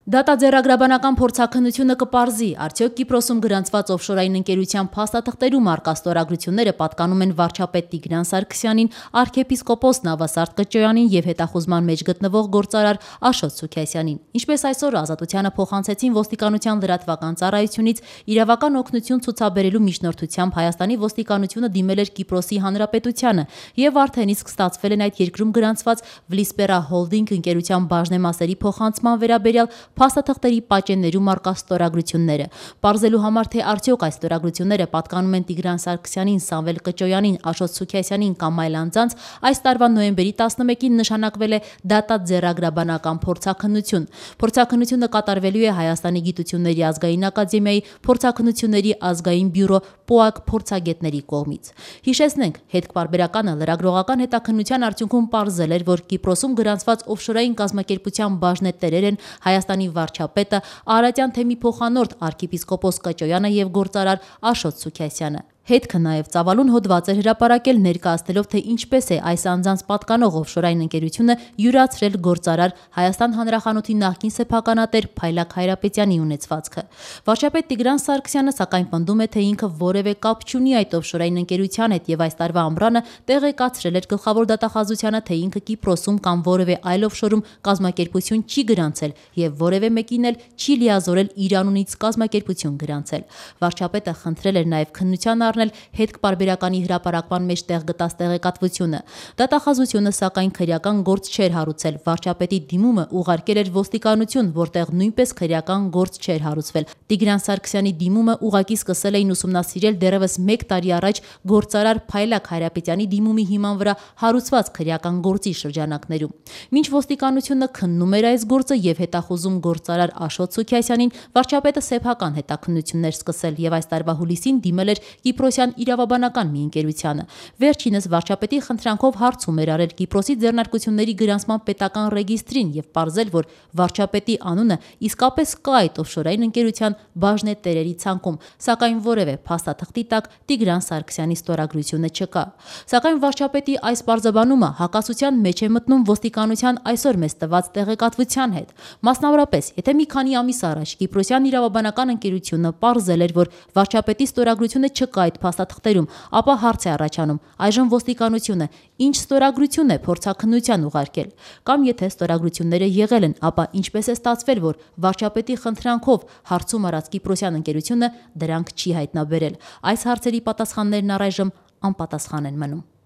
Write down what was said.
Դատաձեռագրաբանական փորձաքննությունը կպարզի, արդյոք Կիպրոսում գրանցված օֆշորային ընկերության փաստաթղթերում առկա ստորագրությունները պատկանում են վարչապետ Տիգրան Սարգսյանին, arczepiskopos Նավասարդ Կճոյանին եւ հետախուզման մեջ գտնվող գործարար Աշոտ Սուքիասյանին։ Ինչպես այսօր Ազատությանը փոխանցեցին ոստիկանության լրատվական ծառայությունից, իրավական օգնություն ցուցաբերելու միջնորդությամբ Հայաստանի ոստիկանությունը դիմել էր Կիպրոսի Հանրապետությանը եւ արդեն իսկ ստացվել են այդ երկրում գրանցված Vlispera Holding ընկերության բաժնեմասերի փոխանցման վերաբերյալ փաստաթղթերի պատճեններում առկա ստորագրությունները։ Պարզելու համար, թե արդյոք այս ստորագրությունները պատկանում են Տիգրան Սարգսյանին, Սամվել Կճոյանին, Աշոտ Սուքիասյանին կամ այլ անձանց, այս տարվա նոյեմբերի 11-ին նշանակվել է դատաձեռագրաբանական փորձաքննություն։ Փորձաքննությունը կատարվելու է Հայաստանի Գիտությունների ազգային ակադեմիայի փորձաքննությունների ազգային բյուրո ՊՕԱԿ փորձագետների կողմից։ Հիշեցնենք, հետքպարբերականը լրագրողական հետաքննության արդյունքում պարզել էր, որ Կիպրոսում գրանցված օֆշորային կազմակերպության բաժնետերեր են Հայաստանի վարչապետը, Արարատյան թեմի փոխանորդ arczepiskopos Կճոյանը եւ գործարար Աշոտ Սուքիասյանը։ Հետքը նաև ծավալուն հոդված էր հրապարակել ներկայացնելով, թե ինչպես է այս անձանց պատկանող օֆշորային ընկերությունը յուրացրել գործարար Հայաստան Հանրախանութի նախկին սեփականատեր Փայլակ Հայրապետյանի ունեցվածքը։ Վարչապետ Տիգրան Սարգսյանը սակայն պնդում է, թե ինքը որևէ կապ չունի այդ օֆշորային ընկերության հետ եւ այս տարվա ամռանը տեղեկացրել էր գլխավոր դատախազությանը, թե ինքը Կիպրոսում կամ որևէ այլ օֆշորում կազմակերպություն չի գրանցել եւ որևէ մեկին էլ չի լիազորել իր անունից կազմակերպություն գրանցել։ Վարչապետը խնդրել էր նաև քննության հետքպարբերականի հրապարակման մեջ տեղ գտած տեղեկատվությունը։ Դատախազությունը սակայն քրեական գործ չէր հարուցել, վարչապետի դիմումը ուղարկել էր ոստիկանություն, որտեղ նույնպես քրեական գործ չէր հարուցվել։ Տիգրան Սարգսյանի դիմումը ուղղակի սկսել էին ուսումնասիրել դեռևս 1 տարի առաջ գործարար Փայլակ Հայրապետյանի դիմումի հիման վրա հարուցված քրեական գործի շրջանակներում։ Մինչ ոստիկանությունը քննում էր այս գործը եւ հետախուզում գործարար Աշոտ Սուքիասյանին, վարչապետը սեփական հետաքննություններ սկսել եւ այս տարվա հուլիսին դիմել էր Կիպրոսյան իրավաբանական մի ընկերությանը։ Վերջինս վարչապետի խնդրանքով հարցում էր արել Կիպրոսի ձեռնարկությունների գրանցման պետական ռեգիստրին եւ պարզել, որ վարչապետի անունը իսկապես կա այդ օֆշորային ընկերության բաժնետերերի ցանկում, սակայն որևէ փաստաթղթի տակ Տիգրան Սարգսյանի ստորագրությունը չկա։ Սակայն վարչապետի այս պարզաբանումը հակասության մեջ է մտնում ոստիկանության այսօր մեզ տված տեղեկատվության հետ։ Մասնավորապես, եթե մի քանի ամիս առաջ Կիպրոսյան իրավաբանական ընկերությունը պարզել էր, որ վարչապետի ստորագրությունը չկա այդ փաստաթղթերում, ապա հարց է առաջանում, այժմ ոստիկանությունը ինչ ստորագրություն է փորձաքննության ուղարկել, կամ եթե ստորագրությունները եղել են, ապա ինչպես է ստացվել, որ վարչապետի խնդրանքով հարցում արած Կիպրոսյան ընկերությունը դրանք չի հայտնաբերել։ Այս հարցերի պատասխաններն առայժմ անպատասխան են մնում։